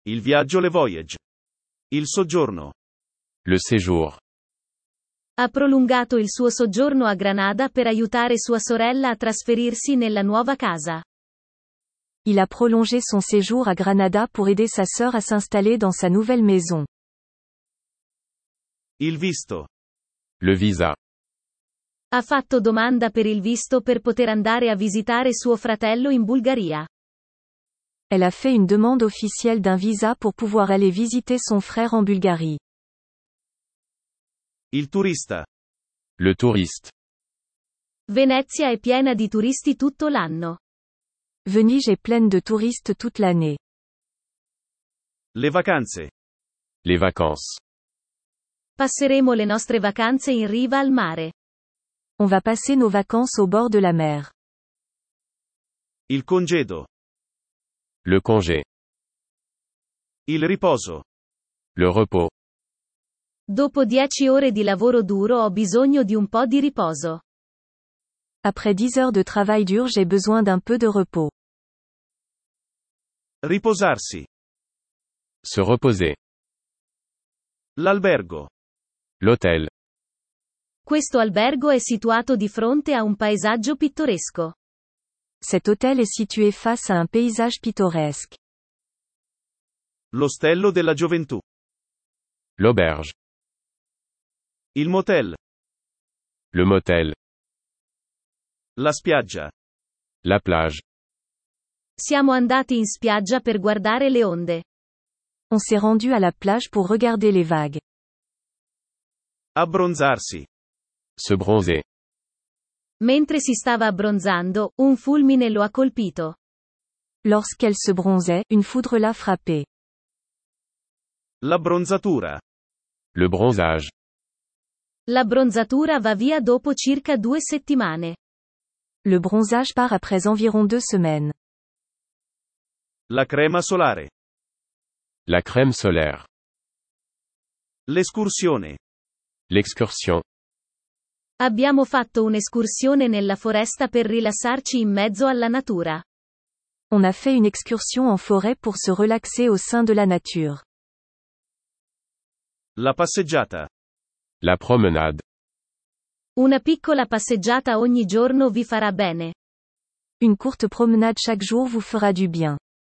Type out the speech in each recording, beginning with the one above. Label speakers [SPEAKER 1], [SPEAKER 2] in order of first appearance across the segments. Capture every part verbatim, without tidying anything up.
[SPEAKER 1] Il viaggio, le voyage. Il soggiorno.
[SPEAKER 2] Le séjour.
[SPEAKER 3] Ha prolungato il suo soggiorno a Granada per aiutare sua sorella a trasferirsi nella nuova casa.
[SPEAKER 4] Il a prolongé son séjour à Granada pour aider sa sœur à s'installer dans sa nouvelle maison.
[SPEAKER 1] Il visto.
[SPEAKER 2] Le visa.
[SPEAKER 3] Ha fatto domanda per il visto per poter andare a visitare suo fratello in Bulgaria.
[SPEAKER 4] Elle a fait une demande officielle d'un visa pour pouvoir aller visiter son frère en Bulgarie.
[SPEAKER 1] Il turista.
[SPEAKER 2] Le touriste.
[SPEAKER 3] Venezia è piena di turisti tutto l'anno.
[SPEAKER 4] Venise est pleine de touristes toute l'année.
[SPEAKER 1] Le vacanze.
[SPEAKER 2] Les vacances.
[SPEAKER 3] Passeremo le nostre vacanze in riva al mare.
[SPEAKER 4] On va passer nos vacances au bord de la mer.
[SPEAKER 1] Il congedo.
[SPEAKER 2] Le congé.
[SPEAKER 1] Il riposo.
[SPEAKER 2] Le repos.
[SPEAKER 3] Dopo dieci ore di lavoro duro ho bisogno di un po' di riposo.
[SPEAKER 4] Après dix heures de travail dur, j'ai besoin d'un peu de repos.
[SPEAKER 1] Riposarsi.
[SPEAKER 2] Se reposer.
[SPEAKER 1] L'albergo.
[SPEAKER 2] L'hôtel.
[SPEAKER 3] Questo albergo è situato di fronte a un paesaggio pittoresco.
[SPEAKER 4] Cet hôtel est situé face à un paysage pittoresque.
[SPEAKER 1] L'ostello della gioventù.
[SPEAKER 2] L'auberge.
[SPEAKER 1] Il motel.
[SPEAKER 2] Le motel.
[SPEAKER 1] La spiaggia.
[SPEAKER 2] La plage.
[SPEAKER 3] Siamo andati in spiaggia per guardare le onde.
[SPEAKER 4] On s'est rendu à la plage pour regarder les vagues.
[SPEAKER 1] Abbronzarsi.
[SPEAKER 2] Se bronzer.
[SPEAKER 3] Mentre si stava abbronzando, un fulmine lo ha colpito.
[SPEAKER 4] Lorsqu'elle se bronzait, une foudre l'a frappée.
[SPEAKER 1] L'abbronzatura.
[SPEAKER 2] Le bronzage.
[SPEAKER 3] L'abbronzatura va via dopo circa due settimane.
[SPEAKER 4] Le bronzage part après environ deux semaines.
[SPEAKER 1] La crema solare.
[SPEAKER 2] La crème solaire.
[SPEAKER 1] L'escursione.
[SPEAKER 2] L'excursion.
[SPEAKER 3] Abbiamo fatto un'escursione nella foresta per rilassarci in mezzo alla natura.
[SPEAKER 4] On a fait une excursion en forêt pour se relaxer au sein de la nature.
[SPEAKER 1] La passeggiata.
[SPEAKER 2] La promenade.
[SPEAKER 3] Una piccola passeggiata ogni giorno vi farà bene.
[SPEAKER 4] Une courte promenade chaque jour vous fera du bien.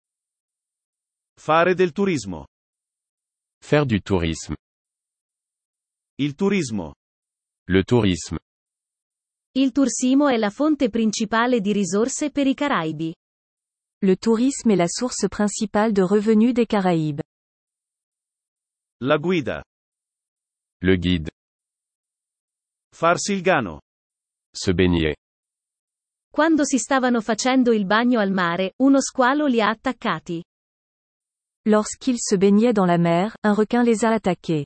[SPEAKER 1] Fare del turismo.
[SPEAKER 2] Faire du tourisme.
[SPEAKER 1] Il turismo.
[SPEAKER 2] Le tourisme.
[SPEAKER 3] Il Tursimo è la fonte principale di risorse per i Caraibi.
[SPEAKER 4] Le tourisme est la source principale de revenus des Caraïbes.
[SPEAKER 1] La guida.
[SPEAKER 2] Le guide.
[SPEAKER 1] Farsi il gano.
[SPEAKER 2] Se baigner.
[SPEAKER 3] Quando si stavano facendo il bagno al mare, uno squalo li ha attaccati.
[SPEAKER 4] Lorsqu'ils se baignaient dans la mer, un requin les a attaqués.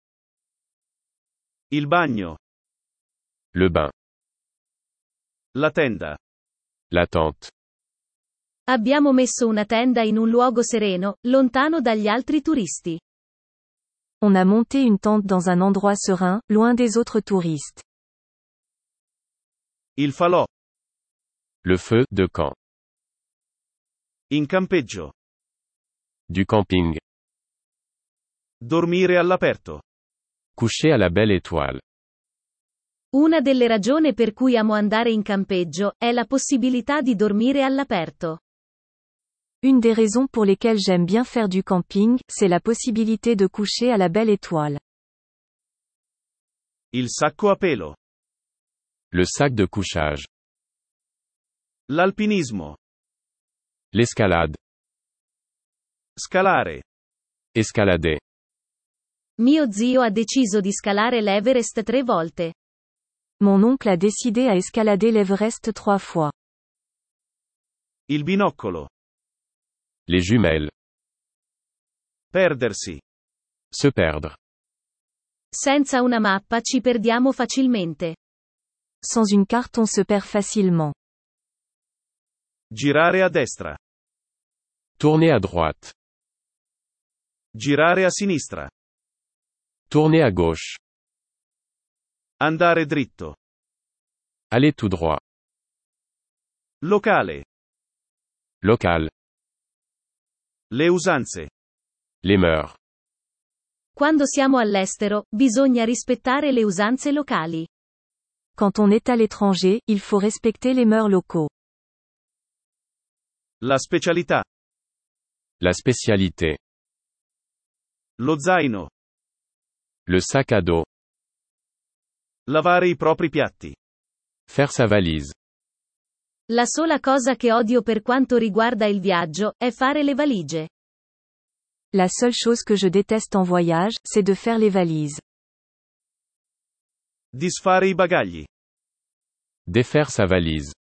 [SPEAKER 1] Il bagno.
[SPEAKER 2] Le bain.
[SPEAKER 1] La tenda.
[SPEAKER 2] La tente.
[SPEAKER 3] Abbiamo messo una tenda in un luogo sereno, lontano dagli altri turisti.
[SPEAKER 4] On a monté une tente dans un endroit serein, loin des autres touristes.
[SPEAKER 1] Il falò.
[SPEAKER 2] Le feu de camp.
[SPEAKER 1] In campeggio.
[SPEAKER 2] Du camping.
[SPEAKER 1] Dormire all'aperto.
[SPEAKER 2] Coucher à la belle étoile.
[SPEAKER 3] Una delle ragioni per cui amo andare in campeggio, è la possibilità di dormire all'aperto.
[SPEAKER 4] Une des raisons pour lesquelles j'aime bien faire du camping, c'est la possibilité de coucher à la belle étoile.
[SPEAKER 1] Il sacco a pelo.
[SPEAKER 2] Le sac de couchage.
[SPEAKER 1] L'alpinismo.
[SPEAKER 2] L'escalade.
[SPEAKER 1] Scalare.
[SPEAKER 2] Escalader.
[SPEAKER 3] Mio zio ha deciso di scalare l'Everest tre volte.
[SPEAKER 4] Mon oncle a décidé à escalader l'Everest trois fois.
[SPEAKER 1] Il binoccolo.
[SPEAKER 2] Les jumelles.
[SPEAKER 1] Perdersi.
[SPEAKER 2] Se perdre.
[SPEAKER 3] Senza una mappa ci perdiamo facilmente.
[SPEAKER 4] Sans une carte on se perd facilement.
[SPEAKER 1] Girare a destra.
[SPEAKER 2] Tourner à droite.
[SPEAKER 1] Girare a sinistra.
[SPEAKER 2] Tourner à gauche.
[SPEAKER 1] Andare dritto.
[SPEAKER 2] Aller tout droit.
[SPEAKER 1] Locale.
[SPEAKER 2] Local.
[SPEAKER 1] Le usanze.
[SPEAKER 2] Les mœurs.
[SPEAKER 3] Quando siamo all'estero, bisogna rispettare le usanze locali.
[SPEAKER 4] Quand on est à l'étranger, il faut respecter les mœurs locaux.
[SPEAKER 1] La specialità.
[SPEAKER 2] La spécialité.
[SPEAKER 1] Lo zaino.
[SPEAKER 2] Le sac à dos.
[SPEAKER 1] Lavare i propri piatti.
[SPEAKER 2] Faire sa valise.
[SPEAKER 3] La sola cosa che odio per quanto riguarda il viaggio, è fare le valigie.
[SPEAKER 4] La seule chose que je déteste en voyage, c'est de faire les valises.
[SPEAKER 1] Disfare i bagagli.
[SPEAKER 2] Défaire sa valise.